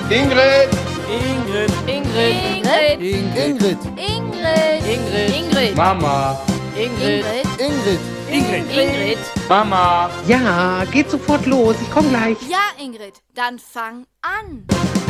Ingrid! Ingrid. Ingrid. Ingrid. Ingrid. Ingrid. Ingrid. Mama! Ingrid. Ingrid. Ingrid. Ingrid. Mama! Ja, geht sofort los. Ich komme gleich. Ja, Ingrid, dann fang an.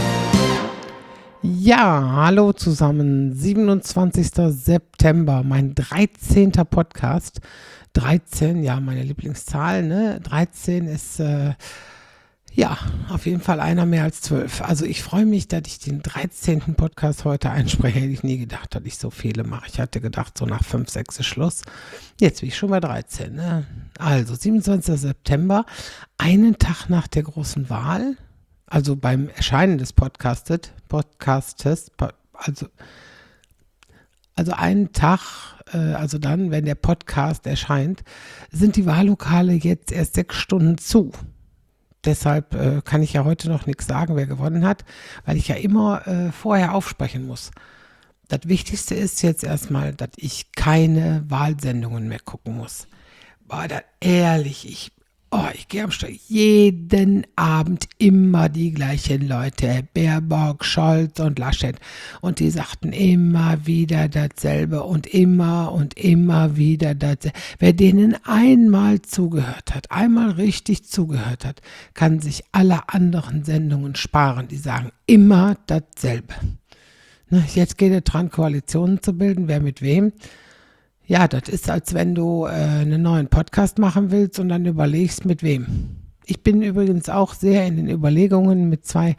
Ja, hallo zusammen. 27. September, mein 13. Podcast. 13, ja, meine Lieblingszahl, ne? 13 ist, ja, auf jeden Fall einer mehr als 12. Also ich freue mich, dass ich den 13. Podcast heute einspreche. Hätte ich nie gedacht, dass ich so viele mache. Ich hatte gedacht, so nach 5, 6 ist Schluss. Jetzt bin ich schon bei 13, ne? Also 27. September, einen Tag nach der großen Wahl. Also beim Erscheinen des Podcastes, also einen Tag, also dann, wenn der Podcast erscheint, sind die Wahllokale jetzt erst 6 Stunden zu. Deshalb kann ich ja heute noch nichts sagen, wer gewonnen hat, weil ich ja immer vorher aufsprechen muss. Das Wichtigste ist jetzt erstmal, dass ich keine Wahlsendungen mehr gucken muss. Boah, das ehrlich, ich gehe am Start jeden Abend immer die gleichen Leute, Baerbock, Scholz und Laschet. Und die sagten immer wieder dasselbe und immer wieder dasselbe. Wer denen einmal zugehört hat, einmal richtig zugehört hat, kann sich alle anderen Sendungen sparen. Die sagen immer dasselbe. Ne, jetzt geht es dran, Koalitionen zu bilden, wer mit wem. Ja, das ist, als wenn du einen neuen Podcast machen willst und dann überlegst, mit wem. Ich bin übrigens auch sehr in den Überlegungen mit zwei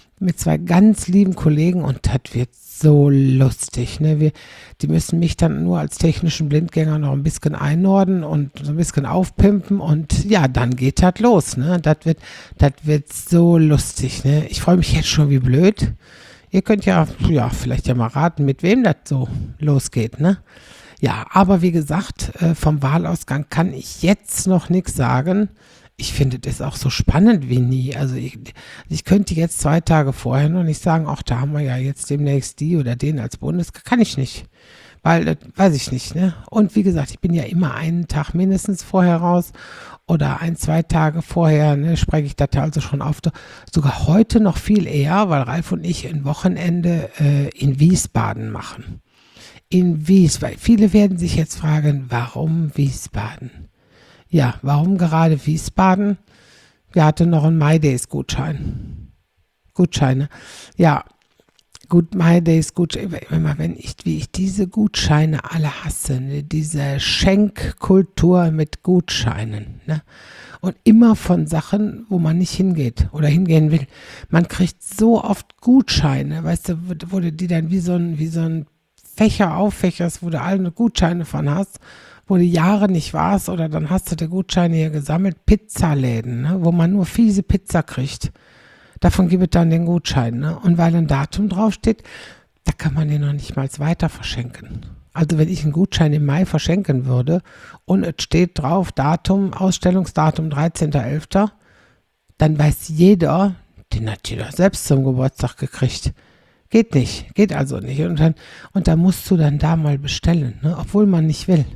ganz lieben Kollegen und das wird so lustig. Ne? Die müssen mich dann nur als technischen Blindgänger noch ein bisschen einordnen und so ein bisschen aufpimpen und ja, dann geht das los. Ne? Das wird so lustig. Ne? Ich freue mich jetzt schon wie blöd. Ihr könnt ja vielleicht ja mal raten, mit wem das so losgeht, ne? Ja, aber wie gesagt, vom Wahlausgang kann ich jetzt noch nichts sagen. Ich finde das auch so spannend wie nie. Also ich könnte jetzt 2 Tage vorher noch nicht sagen, ach, da haben wir ja jetzt demnächst die oder den als Bundes. Kann ich nicht, weil das weiß ich nicht, ne? Und wie gesagt, ich bin ja immer einen Tag mindestens vorher raus oder 1, 2 Tage vorher, ne, spreche ich das also schon auf. Sogar heute noch viel eher, weil Ralf und ich ein Wochenende in Wiesbaden machen. In Wiesbaden. Viele werden sich jetzt fragen, warum Wiesbaden? Ja, warum gerade Wiesbaden? Wir hatten noch einen MyDays-Gutschein. Gutscheine. Ja, gut, MyDays-Gutscheine. Wie ich diese Gutscheine alle hasse, ne? Diese Schenkkultur mit Gutscheinen, ne? Und immer von Sachen, wo man nicht hingeht oder hingehen will. Man kriegt so oft Gutscheine, weißt du, wo du die dann wie so ein Fächer auffächerst, wo du alle Gutscheine von hast, wo du Jahre nicht warst oder dann hast du die Gutscheine hier gesammelt, Pizzaläden, ne, wo man nur fiese Pizza kriegt. Davon gibt es dann den Gutschein. Ne? Und weil ein Datum draufsteht, da kann man den noch nicht mal weiter verschenken. Also wenn ich einen Gutschein im Mai verschenken würde und es steht drauf, Datum, Ausstellungsdatum 13.11., dann weiß jeder, den hat jeder selbst zum Geburtstag gekriegt. Geht nicht, geht also nicht. Und dann musst du dann da mal bestellen, ne? Obwohl man nicht will.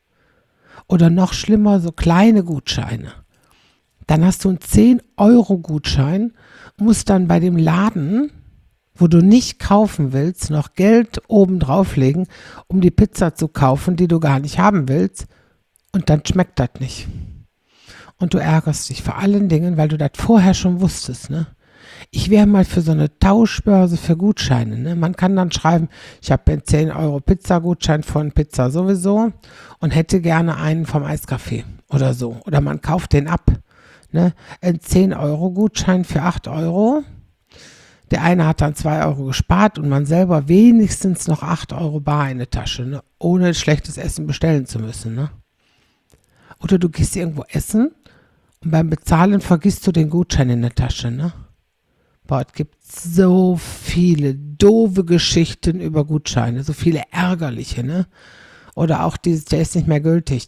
Oder noch schlimmer, so kleine Gutscheine. Dann hast du einen 10-Euro-Gutschein, musst dann bei dem Laden, wo du nicht kaufen willst, noch Geld oben drauflegen, um die Pizza zu kaufen, die du gar nicht haben willst. Und dann schmeckt das nicht. Und du ärgerst dich vor allen Dingen, weil du das vorher schon wusstest, ne? Ich wäre mal für so eine Tauschbörse für Gutscheine. Ne? Man kann dann schreiben, ich habe einen 10-Euro-Pizza-Gutschein von Pizza sowieso und hätte gerne einen vom Eiscafé oder so. Oder man kauft den ab. Ne? Ein 10-Euro-Gutschein für 8 Euro. Der eine hat dann 2 Euro gespart und man selber wenigstens noch 8 Euro bar in der Tasche, ne? Ohne schlechtes Essen bestellen zu müssen. Ne? Oder du gehst irgendwo essen und beim Bezahlen vergisst du den Gutschein in der Tasche. Ne? Boah, es gibt so viele doofe Geschichten über Gutscheine, so viele ärgerliche, ne? Oder auch dieses, der ist nicht mehr gültig.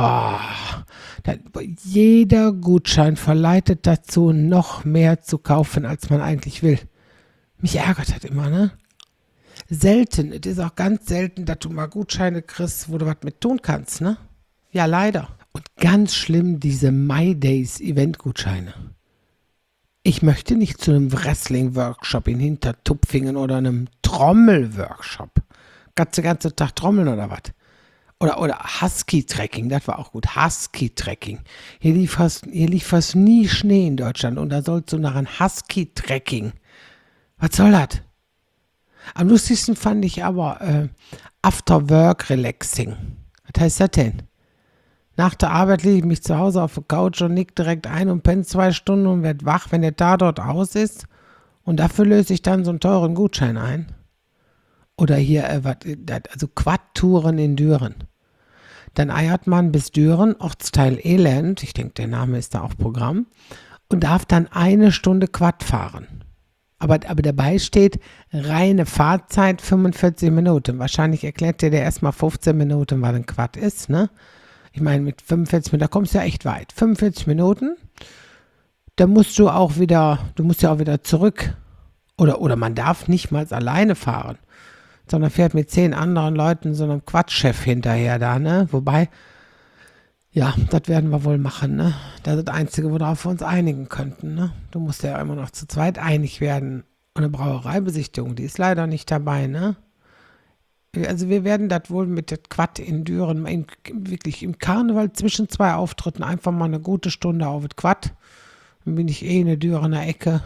Jeder Gutschein verleitet dazu, noch mehr zu kaufen, als man eigentlich will. Mich ärgert das immer, ne? Selten, es ist auch ganz selten, dass du mal Gutscheine kriegst, wo du was mit tun kannst, ne? Ja, leider. Und ganz schlimm, diese MyDays-Event-Gutscheine. Ich möchte nicht zu einem Wrestling-Workshop in Hintertupfingen oder einem Trommel-Workshop. Ganze Tag trommeln oder was? Oder Husky-Trekking, das war auch gut. Husky-Trekking. Hier lief fast nie Schnee in Deutschland und da sollst du nach einem Husky-Trekking. Was soll das? Am lustigsten fand ich aber After-Work-Relaxing. Was heißt das denn? Nach der Arbeit lege ich mich zu Hause auf der Couch und nick direkt ein und penne 2 Stunden und werde wach, wenn der Tatort aus ist. Und dafür löse ich dann so einen teuren Gutschein ein. Oder hier, also Quad-Touren in Düren. Dann eiert man bis Düren, Ortsteil Elend, ich denke, der Name ist da auch Programm, und darf dann 1 Stunde Quad fahren. Aber dabei steht reine Fahrzeit 45 Minuten. Wahrscheinlich erklärt dir der erstmal 15 Minuten, was ein Quad ist, ne? Ich meine, mit 45 Minuten, da kommst du ja echt weit. 45 Minuten, da musst du ja auch wieder zurück. Oder man darf nicht mal alleine fahren, sondern fährt mit 10 anderen Leuten so einem Quatschchef hinterher da, ne? Wobei, ja, das werden wir wohl machen, ne? Das ist das Einzige, worauf wir uns einigen könnten, ne? Du musst ja immer noch zu zweit einig werden. Und eine Brauereibesichtigung, die ist leider nicht dabei, ne? Also wir werden das wohl mit der Quad in Düren, wirklich im Karneval zwischen 2 Auftritten einfach mal eine gute Stunde auf das Quad. Dann bin ich in der Dürener Ecke.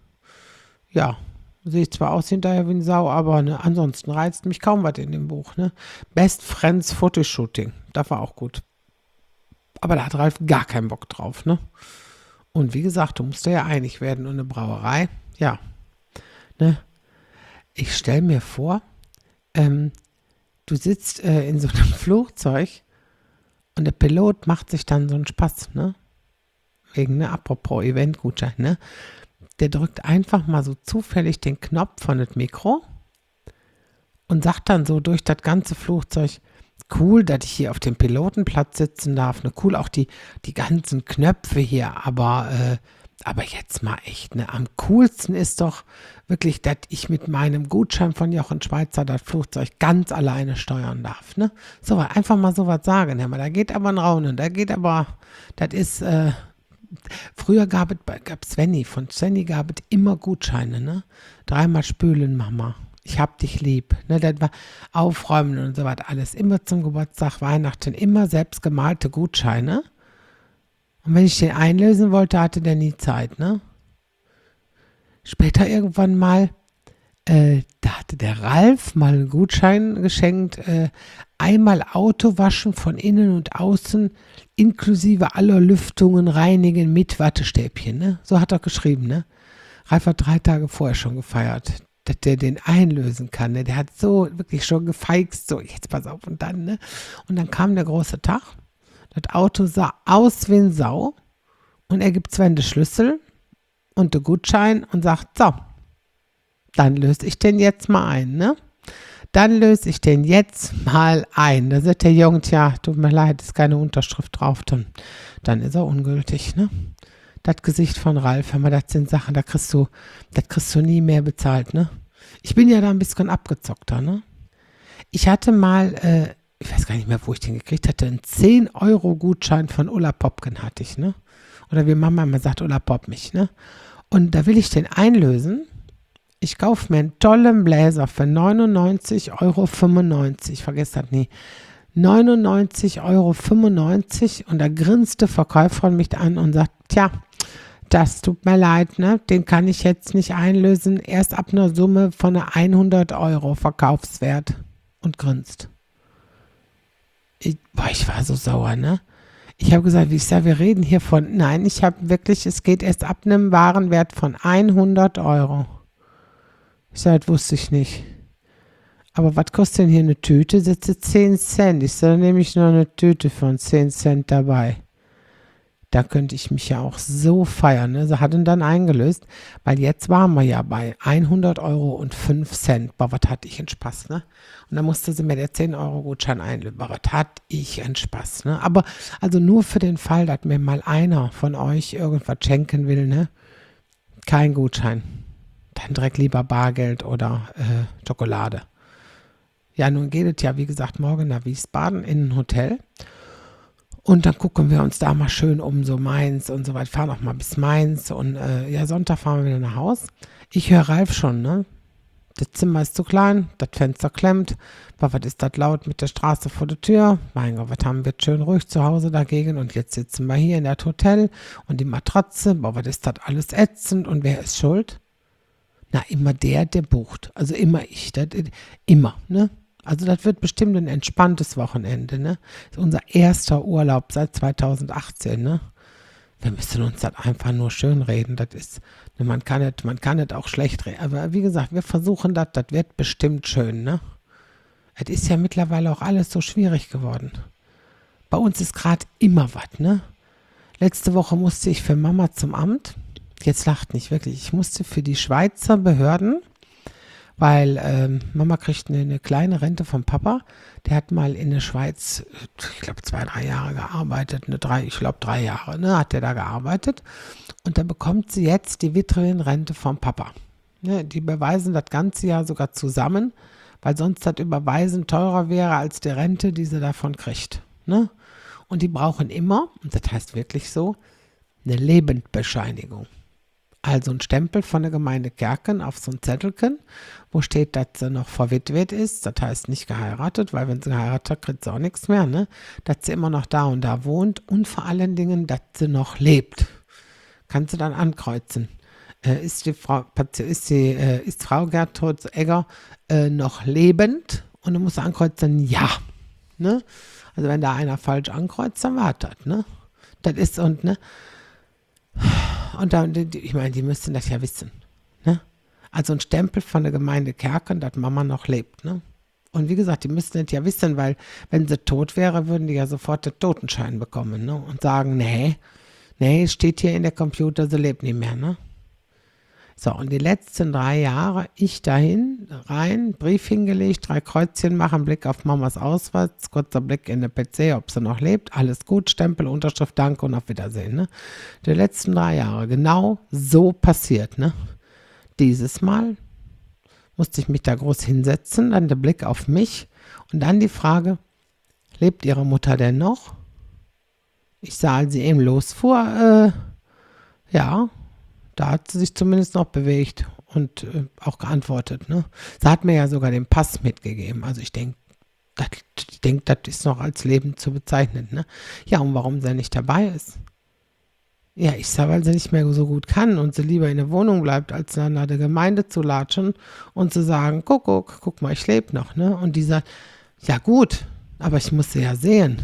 Ja, sehe ich zwar aus hinterher wie ein Sau, aber ne, ansonsten reizt mich kaum was in dem Buch. Ne? Best Friends Fotoshooting, das war auch gut. Aber da hat Ralf gar keinen Bock drauf. Ne? Und wie gesagt, du musst ja einig werden und eine Brauerei, ja. Ne? Ich stelle mir vor, du sitzt in so einem Flugzeug und der Pilot macht sich dann so einen Spaß, ne? Wegen, ne, apropos Eventgutschein, ne? Der drückt einfach mal so zufällig den Knopf von dem Mikro und sagt dann so durch das ganze Flugzeug, cool, dass ich hier auf dem Pilotenplatz sitzen darf, ne? Cool, auch die ganzen Knöpfe hier, aber jetzt mal echt, ne? Am coolsten ist doch wirklich, dass ich mit meinem Gutschein von Jochen Schweizer das Flugzeug ganz alleine steuern darf, ne? So, einfach mal sowas sagen, hör mal, da geht aber ein Raunen, das ist, früher gab es Svenny, von Svenny gab es immer Gutscheine, ne? 3-mal spülen, Mama, ich hab dich lieb, ne? Das war aufräumen und so was, alles, immer zum Geburtstag, Weihnachten, immer selbstgemalte Gutscheine. Und wenn ich den einlösen wollte, hatte der nie Zeit, ne? Später irgendwann mal, da hatte der Ralf mal einen Gutschein geschenkt, einmal Auto waschen von innen und außen, inklusive aller Lüftungen reinigen mit Wattestäbchen, ne? So hat er geschrieben, ne? Ralf hat 3 Tage vorher schon gefeiert, dass der den einlösen kann, ne? Der hat so wirklich schon gefeixt, so, jetzt pass auf und dann, ne? Und dann kam der große Tag. Das Auto sah aus wie ein Sau und er gibt Sven den Schlüssel und den Gutschein und sagt, so, dann löse ich den jetzt mal ein, ne? Dann löse ich den jetzt mal ein. Da sagt der Junge, ja, tut mir leid, ist keine Unterschrift drauf, dann ist er ungültig, ne? Das Gesicht von Ralf, wenn man das sind Sachen, das kriegst du nie mehr bezahlt, ne? Ich bin ja da ein bisschen abgezockter, ne? Ich hatte mal, ich weiß gar nicht mehr, wo ich den gekriegt hatte, einen 10-Euro-Gutschein von Ulla Popken hatte ich, ne? Oder wie Mama immer sagt, Ulla Pop mich, ne? Und da will ich den einlösen. Ich kaufe mir einen tollen Bläser für 99,95 Euro. Vergesst das nie. 99,95 Euro. Und da grinst der Verkäufer mich an und sagt, tja, das tut mir leid, ne? Den kann ich jetzt nicht einlösen. Erst ab einer Summe von 100 Euro Verkaufswert. Und grinst. Ich war so sauer, ne? Ich habe gesagt, wir reden hier von, nein, es geht erst ab einem Warenwert von 100 Euro. Ich sage, das wusste ich nicht. Aber was kostet denn hier eine Tüte? Sitze 10 Cent. Ich sage, nehme ich noch eine Tüte von 10 Cent dabei. Da könnte ich mich ja auch so feiern, ne? Sie hat ihn dann eingelöst, weil jetzt waren wir ja bei 100 Euro und 5 Cent. Boah, was hatte ich einen Spaß, ne? Und dann musste sie mir der 10-Euro-Gutschein einlösen. Boah, was hatte ich einen Spaß, ne? Aber also nur für den Fall, dass mir mal einer von euch irgendwas schenken will, ne? Kein Gutschein. Dann direkt lieber Bargeld oder Schokolade. Ja, nun geht es ja, wie gesagt, morgen nach Wiesbaden in ein Hotel. Und dann gucken wir uns da mal schön um, so Mainz und so weit, fahren auch mal bis Mainz und ja, Sonntag fahren wir wieder nach Haus. Ich höre Ralf schon, ne? Das Zimmer ist zu klein, das Fenster klemmt, aber was ist das laut mit der Straße vor der Tür? Mein Gott, was haben wir schön ruhig zu Hause dagegen und jetzt sitzen wir hier in das Hotel und die Matratze, aber was ist das alles ätzend und wer ist schuld? Na, immer der bucht, also immer ich, immer, ne? Also das wird bestimmt ein entspanntes Wochenende, ne? Das ist unser erster Urlaub seit 2018, ne? Wir müssen uns das einfach nur schön reden. Das ist, man kann es auch schlecht reden. Aber wie gesagt, wir versuchen das wird bestimmt schön, ne? Es ist ja mittlerweile auch alles so schwierig geworden. Bei uns ist gerade immer was, ne? Letzte Woche musste ich für Mama zum Amt. Jetzt lacht nicht wirklich. Ich musste für die Schweizer Behörden, weil Mama kriegt eine kleine Rente vom Papa. Der hat mal in der Schweiz, ich glaube 2-3 Jahre gearbeitet, 3 Jahre, ne, hat der da gearbeitet. Und da bekommt sie jetzt die Witwenrente vom Papa. Ne, die beweisen das ganze Jahr sogar zusammen, weil sonst das Überweisen teurer wäre als die Rente, die sie davon kriegt. Ne? Und die brauchen immer, und das heißt wirklich so, eine Lebendbescheinigung. Also ein Stempel von der Gemeinde Kerken auf so ein Zettelchen, wo steht, dass sie noch verwitwet ist, das heißt nicht geheiratet, weil wenn sie geheiratet hat, kriegt sie auch nichts mehr, ne? Dass sie immer noch da und da wohnt und vor allen Dingen, dass sie noch lebt. Kannst du dann ankreuzen. Ist Frau Gertrud Egger noch lebend? Und du musst ankreuzen, ja. Ne? Also wenn da einer falsch ankreuzt, dann war das, ne? Das ist und, ne? Und dann, ich meine, die müssten das ja wissen. Ne? Also ein Stempel von der Gemeinde Kerken, dass Mama noch lebt. Ne? Und wie gesagt, die müssten das ja wissen, weil wenn sie tot wäre, würden die ja sofort den Totenschein bekommen. Ne? Und sagen, nee, steht hier in der Computer, sie lebt nicht mehr. Ne? So, und die letzten 3 Jahre, ich dahin, rein, Brief hingelegt, 3 Kreuzchen machen, Blick auf Mamas Ausweis, kurzer Blick in den PC, ob sie noch lebt, alles gut, Stempel, Unterschrift, Danke und auf Wiedersehen. Ne? Die letzten 3 Jahre, genau so passiert. Ne? Dieses Mal musste ich mich da groß hinsetzen, dann der Blick auf mich und dann die Frage, lebt ihre Mutter denn noch? Ich sah, als sie eben losfuhr, ja, da hat sie sich zumindest noch bewegt und auch geantwortet. Ne? Sie hat mir ja sogar den Pass mitgegeben. Also ich denke, das ist noch als Leben zu bezeichnen. Ne? Ja, und warum sie nicht dabei ist? Ja, ich sage, weil sie nicht mehr so gut kann und sie lieber in der Wohnung bleibt, als dann nach der Gemeinde zu latschen und zu sagen, guck mal, ich lebe noch. Ne? Und die sagt, ja gut, aber ich muss sie ja sehen.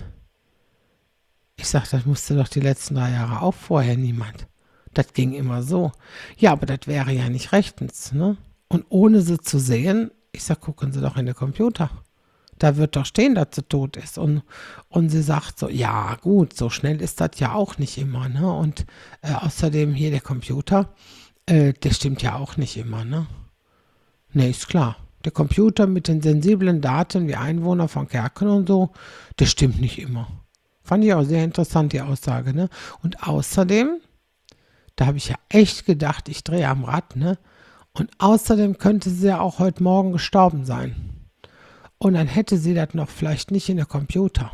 Ich sage, das musste doch die letzten 3 Jahre auch vorher niemand. Das ging immer so. Ja, aber das wäre ja nicht rechtens, ne? Und ohne sie zu sehen, ich sag, gucken Sie doch in den Computer. Da wird doch stehen, dass sie tot ist. Und sie sagt so, ja gut, so schnell ist das ja auch nicht immer, ne? Und außerdem hier der Computer, der stimmt ja auch nicht immer, ne? Ne, ist klar. Der Computer mit den sensiblen Daten wie Einwohner von Kerken und so, der stimmt nicht immer. Fand ich auch sehr interessant, die Aussage, ne? Und außerdem, da habe ich ja echt gedacht, ich drehe am Rad, ne? Und außerdem könnte sie ja auch heute Morgen gestorben sein. Und dann hätte sie das noch vielleicht nicht in der Computer.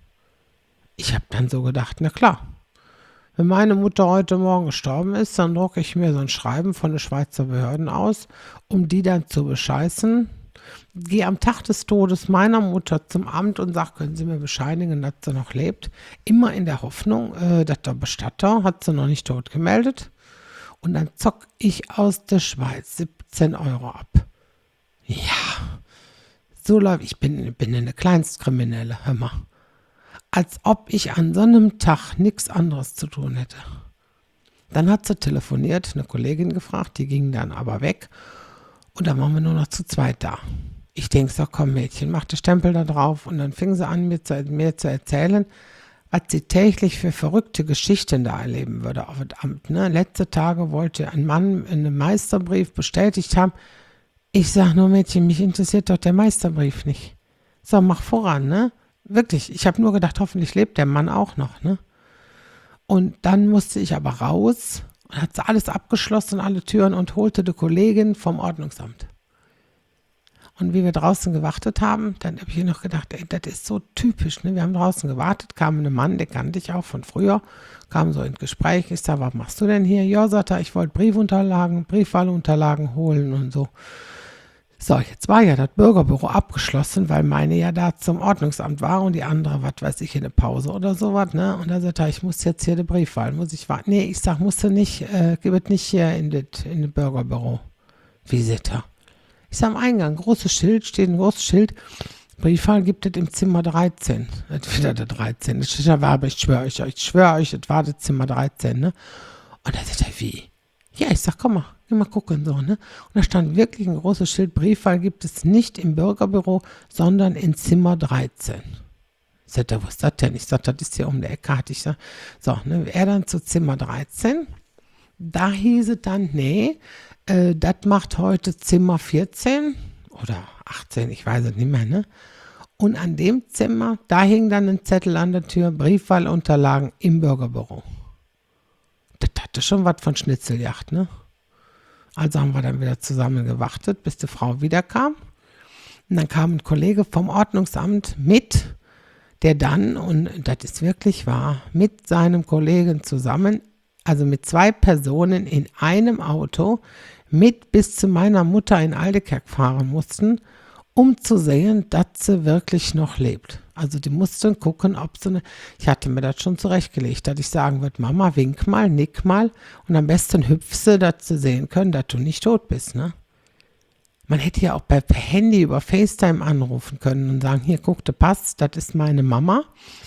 Ich habe dann so gedacht, na klar, wenn meine Mutter heute Morgen gestorben ist, dann drucke ich mir so ein Schreiben von den Schweizer Behörden aus, um die dann zu bescheißen. Gehe am Tag des Todes meiner Mutter zum Amt und sage, können Sie mir bescheinigen, dass sie noch lebt. Immer in der Hoffnung, dass der Bestatter hat sie noch nicht tot gemeldet. Und dann zock ich aus der Schweiz 17 Euro ab. Ja, so läuft, ich bin eine Kleinstkriminelle, hör mal. Als ob ich an so einem Tag nichts anderes zu tun hätte. Dann hat sie telefoniert, eine Kollegin gefragt, die ging dann aber weg. Und dann waren wir nur noch zu zweit da. Ich denke so, komm Mädchen, mach den Stempel da drauf. Und dann fing sie an, mir zu erzählen, was sie täglich für verrückte Geschichten da erleben würde auf dem Amt. Ne? Letzte Tage wollte ein Mann einen Meisterbrief bestätigt haben. Ich sag nur, Mädchen, mich interessiert doch der Meisterbrief nicht. So, mach voran, ne? Wirklich, ich habe nur gedacht, hoffentlich lebt der Mann auch noch, ne? Und dann musste ich aber raus und hat alles abgeschlossen, alle Türen und holte die Kollegin vom Ordnungsamt. Und wie wir draußen gewartet haben, dann habe ich noch gedacht, ey, das ist so typisch, ne? Wir haben draußen gewartet, kam ein Mann, den kannte ich auch von früher, kam so ins Gespräch. Ich sag, was machst du denn hier? Ja, sagt er, ich wollte Briefwahlunterlagen holen und so. So, jetzt war ja das Bürgerbüro abgeschlossen, weil meine ja da zum Ordnungsamt war und die andere, was weiß ich, in eine Pause oder sowas, ne? Und da sagt er, ich muss jetzt hier die Briefwahl, muss ich warten? Nee, ich sag, musst du nicht, gib es nicht hier in das Bürgerbüro. Wie sagt er? Ich sag, am Eingang, steht ein großes Schild, Briefwahl gibt es im Zimmer 13. Das ist wieder der 13. Das steht da, aber ich schwöre euch, es war das Zimmer 13, ne? Und da sagt er, wie? Ja, ich sag, komm mal, geh mal gucken, so, ne? Und da stand wirklich ein großes Schild, Briefwahl gibt es nicht im Bürgerbüro, sondern in Zimmer 13. Sagt er, wo ist das denn? Ich sag, das ist hier um die Ecke, hatte ich gesagt. So, ne, er dann zu Zimmer 13. Da hieß es dann, nee, das macht heute Zimmer 14 oder 18, ich weiß es nicht mehr, ne? Und an dem Zimmer, da hing dann ein Zettel an der Tür, Briefwahlunterlagen im Bürgerbüro. Das hatte schon was von Schnitzeljagd, ne? Also haben wir dann wieder zusammen gewartet, bis die Frau wiederkam. Und dann kam ein Kollege vom Ordnungsamt mit, der dann, und das ist wirklich wahr, mit seinem Kollegen zusammen, also mit 2 Personen in einem Auto, mit bis zu meiner Mutter in Aldekerk fahren mussten, um zu sehen, dass sie wirklich noch lebt. Also die mussten gucken, ob sie ich hatte mir das schon zurechtgelegt, dass ich sagen würde, Mama, wink mal, nick mal und am besten hüpfse, dass sie sehen können, dass du nicht tot bist, ne? Man hätte ja auch per Handy über FaceTime anrufen können und sagen, hier, guck, der Pass, das ist meine Mama,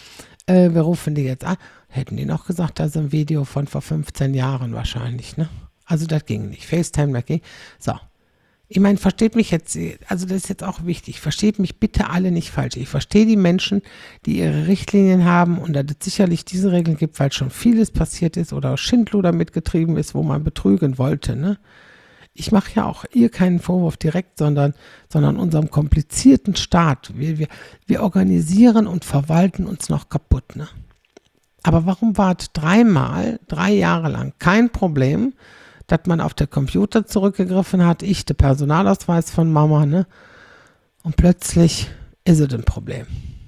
wir rufen die jetzt an. Hätten die noch gesagt, das ist ein Video von vor 15 Jahren wahrscheinlich, ne? Also das ging nicht, FaceTime, das ging. So. Ich meine, versteht mich jetzt, also das ist jetzt auch wichtig, versteht mich bitte alle nicht falsch. Ich verstehe die Menschen, die ihre Richtlinien haben und dass es sicherlich diese Regeln gibt, weil schon vieles passiert ist oder Schindluder mitgetrieben ist, wo man betrügen wollte, ne? Ich mache ja auch ihr keinen Vorwurf direkt, sondern unserem komplizierten Staat. Wir organisieren und verwalten uns noch kaputt, ne? Aber warum war es 3 Jahre lang kein Problem, dass man auf der Computer zurückgegriffen hat, ich, der Personalausweis von Mama, ne? Und plötzlich ist es ein Problem.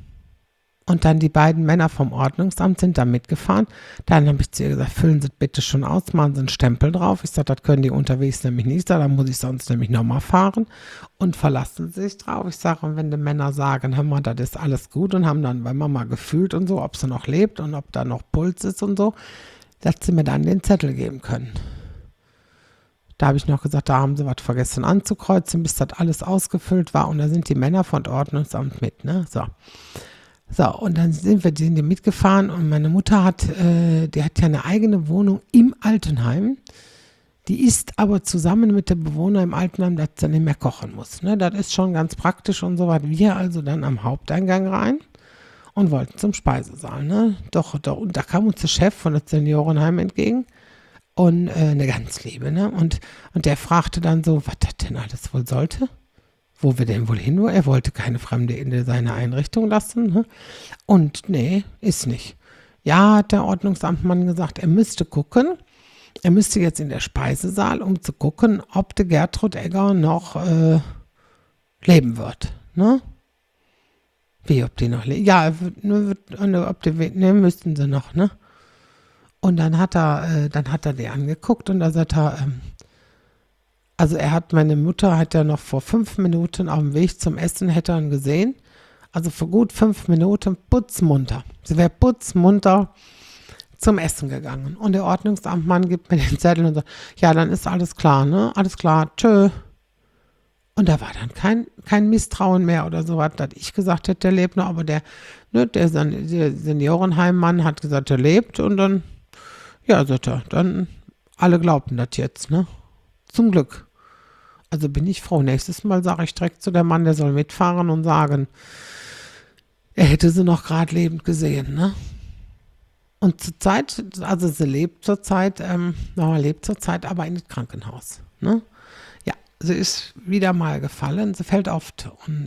Und dann die beiden Männer vom Ordnungsamt sind da mitgefahren. Dann habe ich zu ihr gesagt, füllen Sie bitte schon aus, machen Sie einen Stempel drauf. Ich sage, das können die unterwegs nämlich nicht, dann muss ich sonst nämlich nochmal fahren. Und verlassen Sie sich drauf. Ich sage, und wenn die Männer sagen, hör mal, das ist alles gut und haben dann bei Mama gefühlt und so, ob sie noch lebt und ob da noch Puls ist und so, dass sie mir dann den Zettel geben können. Da habe ich noch gesagt, da haben sie was vergessen anzukreuzen, bis das alles ausgefüllt war. Und da sind die Männer von Ordnungsamt mit, ne? So, und dann sind die mitgefahren und meine Mutter die hat ja eine eigene Wohnung im Altenheim. Die ist aber zusammen mit dem Bewohner im Altenheim, dass sie nicht mehr kochen muss, ne? Das ist schon ganz praktisch und so was. Wir also dann am Haupteingang rein und wollten zum Speisesaal, ne? Doch, und da kam uns der Chef von der Seniorenheim entgegen. Und eine ganz liebe, ne? Und der fragte dann so, was das denn alles wohl sollte? Wo wir denn wohl hin? Er wollte keine Fremde in seine Einrichtung lassen, ne? Und nee, ist nicht. Ja, hat der Ordnungsamtmann gesagt, er müsste gucken. Er müsste jetzt in der Speisesaal, um zu gucken, ob die Gertrud Egger noch leben wird, ne? Wie, ob die noch lebt? Ja, müssten sie noch, ne? Und dann hat er die angeguckt und da sagt er, also meine Mutter hat ja noch vor 5 Minuten auf dem Weg zum Essen, hätte er ihn gesehen, also vor gut 5 Minuten putzmunter. Sie wäre putzmunter zum Essen gegangen. Und der Ordnungsamtmann gibt mir den Zettel und sagt, ja, dann ist alles klar, ne? Alles klar, tschö. Und da war dann kein Misstrauen mehr oder so was, dass ich gesagt hätte, der lebt noch, aber der Seniorenheimmann hat gesagt, er lebt und dann, ja, sagt er, dann alle glaubten das jetzt, ne? Zum Glück. Also bin ich froh. Nächstes Mal sage ich direkt zu der Mann, der soll mitfahren und sagen, er hätte sie noch gerade lebend gesehen, ne? Und zurzeit, also sie lebt zurzeit aber in das Krankenhaus, ne? Ja, sie ist wieder mal gefallen, sie fällt oft und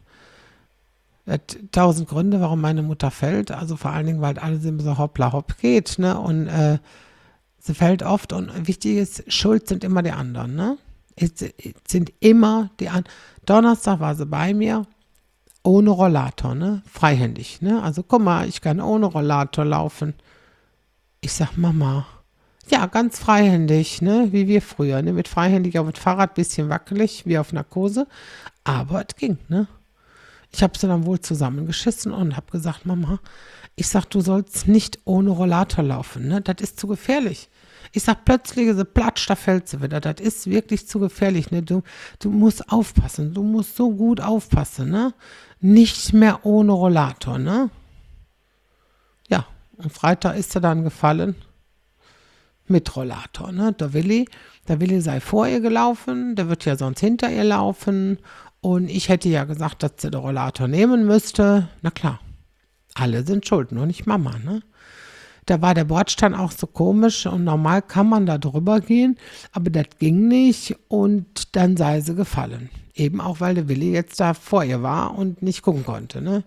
hat 1000 Gründe, warum meine Mutter fällt, also vor allen Dingen, weil alles immer so hoppla hopp geht, ne? Und sie fällt oft und wichtig ist, schuld sind immer die anderen, ne? Es sind immer Donnerstag war sie bei mir, ohne Rollator, ne? Freihändig, ne? Also guck mal, ich kann ohne Rollator laufen. Ich sag, Mama, ja, ganz freihändig, ne? Wie wir früher, ne? Mit freihändig auf dem Fahrrad, bisschen wackelig, wie auf Narkose. Aber es ging, ne? Ich habe sie dann wohl zusammengeschissen und habe gesagt, Mama, ich sag, du sollst nicht ohne Rollator laufen, ne? Das ist zu gefährlich. Ich sag, plötzlich ist sie platsch, da fällt sie wieder. Das ist wirklich zu gefährlich, ne? Du musst aufpassen, du musst so gut aufpassen, ne? Nicht mehr ohne Rollator, ne? Ja, am Freitag ist sie dann gefallen mit Rollator, ne? Der Willi sei vor ihr gelaufen, der wird ja sonst hinter ihr laufen. Und ich hätte ja gesagt, dass sie den Rollator nehmen müsste. Na klar, alle sind schuld, nur nicht Mama, ne? Da war der Bordstein auch so komisch und normal kann man da drüber gehen, aber das ging nicht und dann sei sie gefallen. Eben auch, weil der Willi jetzt da vor ihr war und nicht gucken konnte, ne?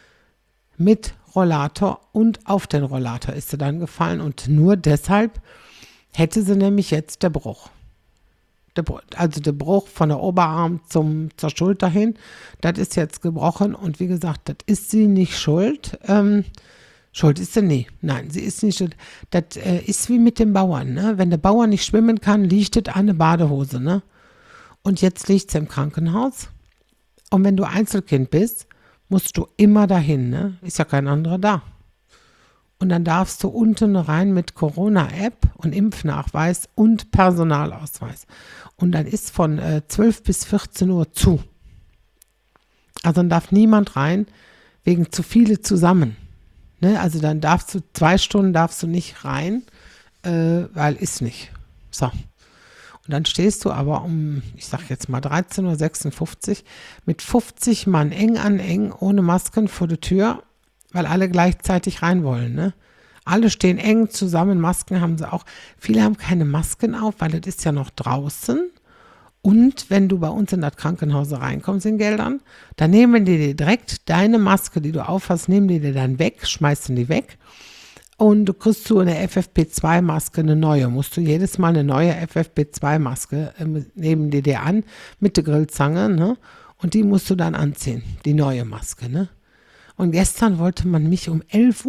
Mit Rollator und auf den Rollator ist sie dann gefallen und nur deshalb hätte sie nämlich jetzt der Bruch. Also der Bruch von der Oberarm zur Schulter hin, das ist jetzt gebrochen und wie gesagt, das ist sie nicht schuld. Schuld ist sie nie. Nein, sie ist nicht schuld. Das ist wie mit dem Bauern, ne? Wenn der Bauer nicht schwimmen kann, liegt es an der Badehose, ne? Und jetzt liegt sie im Krankenhaus. Und wenn du Einzelkind bist, musst du immer dahin, ne? Ist ja kein anderer da. Und dann darfst du unten rein mit Corona-App und Impfnachweis und Personalausweis. Und dann ist von 12 bis 14 Uhr zu. Also dann darf niemand rein, wegen zu viele zusammen. Ne? Also dann darfst du 2 Stunden darfst du nicht rein, weil ist nicht. So. Und dann stehst du aber ich sag jetzt mal 13.56 Uhr mit 50 Mann eng an eng, ohne Masken vor der Tür, weil alle gleichzeitig rein wollen, ne? Alle stehen eng zusammen, Masken haben sie auch. Viele haben keine Masken auf, weil das ist ja noch draußen. Und wenn du bei uns in das Krankenhaus reinkommst in Geldern, dann nehmen die dir direkt deine Maske, die du aufhast, nehmen die dir dann weg, schmeißen die weg. Und du kriegst so eine FFP2-Maske, eine neue. Musst du jedes Mal eine neue FFP2-Maske nehmen die dir an mit der Grillzange, ne? Und die musst du dann anziehen, die neue Maske, ne? Und gestern wollte man mich um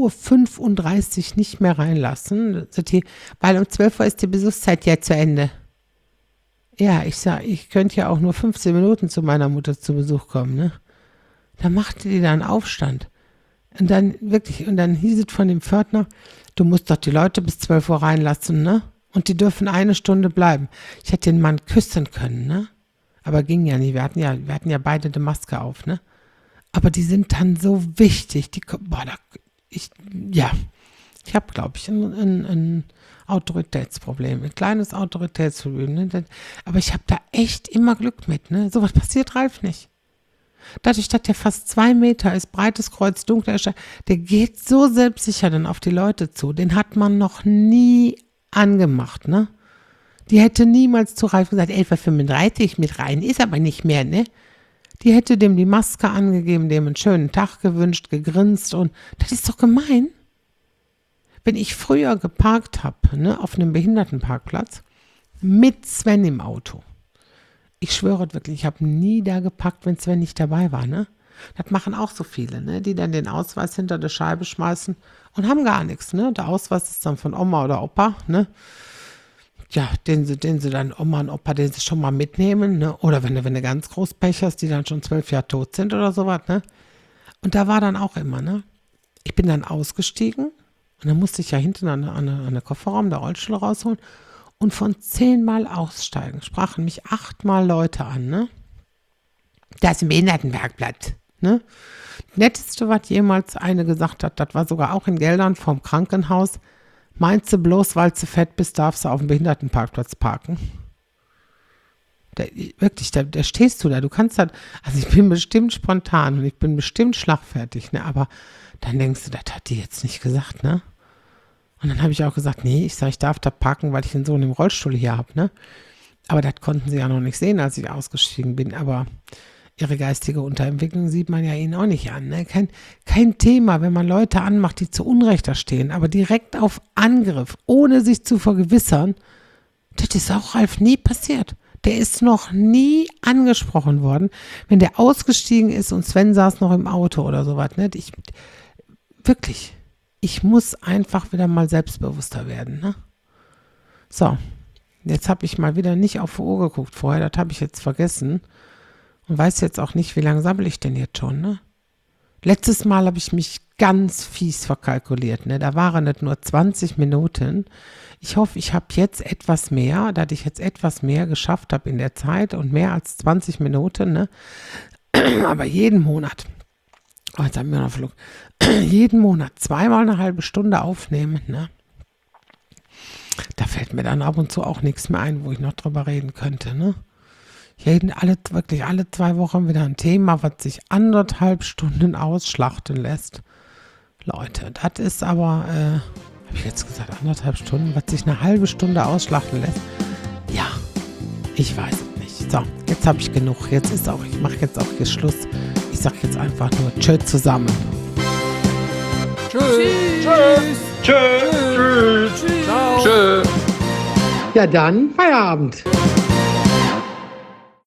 11.35 Uhr nicht mehr reinlassen, weil um 12 Uhr ist die Besuchszeit ja zu Ende. Ja, ich sag, ich könnte ja auch nur 15 Minuten zu meiner Mutter zu Besuch kommen, ne? Da machte die da einen Aufstand. Und dann hieß es von dem Pförtner, du musst doch die Leute bis 12 Uhr reinlassen, ne? Und die dürfen 1 Stunde bleiben. Ich hätte den Mann küssen können, ne? Aber ging ja nicht. Wir hatten ja beide die Maske auf, ne? Aber die sind dann so wichtig. Ich habe, glaube ich, ein Autoritätsproblem, ein kleines Autoritätsproblem. Ne? Aber ich habe da echt immer Glück mit. Ne? Sowas passiert Ralf nicht. Dadurch, dass der fast 2 Meter ist, breites Kreuz, dunkler Stein, der geht so selbstsicher dann auf die Leute zu. Den hat man noch nie angemacht. Ne? Die hätte niemals zu Ralf gesagt, 11.35 Uhr mit rein, ist aber nicht mehr, ne? Die hätte dem die Maske angegeben, dem einen schönen Tag gewünscht, gegrinst und das ist doch gemein. Wenn ich früher geparkt habe, ne, auf einem Behindertenparkplatz, mit Sven im Auto. Ich schwöre wirklich, ich habe nie da geparkt, wenn Sven nicht dabei war, ne? Das machen auch so viele, ne, die dann den Ausweis hinter der Scheibe schmeißen und haben gar nichts, ne? Der Ausweis ist dann von Oma oder Opa, ne? Ja, den sie dann Oma und Opa, den sie schon mal mitnehmen, ne? Oder wenn du ganz groß Pech hast, die dann schon 12 Jahre tot sind oder sowas, ne? Und da war dann auch immer, ne? Ich bin dann ausgestiegen und dann musste ich ja hinten an der Kofferraum der Rollstuhl rausholen und von 10 Mal aussteigen sprachen mich 8 Mal Leute an, ne? Da ist ein Behindertenparkplatz, ne? Netteste, was jemals eine gesagt hat, das war sogar auch in Geldern vom Krankenhaus. Meinst du bloß, weil du fett bist, darfst du auf dem Behindertenparkplatz parken? Da stehst du da, du kannst halt, also ich bin bestimmt spontan und ich bin bestimmt schlagfertig, ne, aber dann denkst du, das hat die jetzt nicht gesagt, ne? Und dann habe ich auch gesagt, nee, ich darf da parken, weil ich einen Sohn im Rollstuhl hier habe, ne? Aber das konnten sie ja noch nicht sehen, als ich ausgestiegen bin, aber ihre geistige Unterentwicklung sieht man ja ihnen auch nicht an. Ne? Kein Thema, wenn man Leute anmacht, die zu Unrecht da stehen, aber direkt auf Angriff, ohne sich zu vergewissern, das ist auch Ralf nie passiert. Der ist noch nie angesprochen worden, wenn der ausgestiegen ist und Sven saß noch im Auto oder sowas. Ne? Wirklich, ich muss einfach wieder mal selbstbewusster werden. Ne? So, jetzt habe ich mal wieder nicht auf die Uhr geguckt vorher, das habe ich jetzt vergessen und weiß jetzt auch nicht, wie lange sammle ich denn jetzt schon. Ne? Letztes Mal habe ich mich ganz fies verkalkuliert. Ne? Da waren es nur 20 Minuten. Ich hoffe, ich habe jetzt etwas mehr, da ich jetzt etwas mehr geschafft habe in der Zeit und mehr als 20 Minuten. Ne? Aber jeden Monat, jetzt haben wir noch Flug, jeden Monat zweimal eine halbe Stunde aufnehmen. Ne? Da fällt mir dann ab und zu auch nichts mehr ein, wo ich noch drüber reden könnte. Ne? Wirklich alle 2 Wochen wieder ein Thema, was sich 1,5 Stunden ausschlachten lässt. Leute, das ist aber, habe ich jetzt gesagt, 1,5 Stunden, was sich eine halbe Stunde ausschlachten lässt? Ja, ich weiß es nicht. So, jetzt habe ich genug. Ich mache jetzt auch hier Schluss. Ich sage jetzt einfach nur Tschö zusammen. Tschüss. Tschüss. Tschüss. Ciao. Tschüss. Ja dann, Feierabend.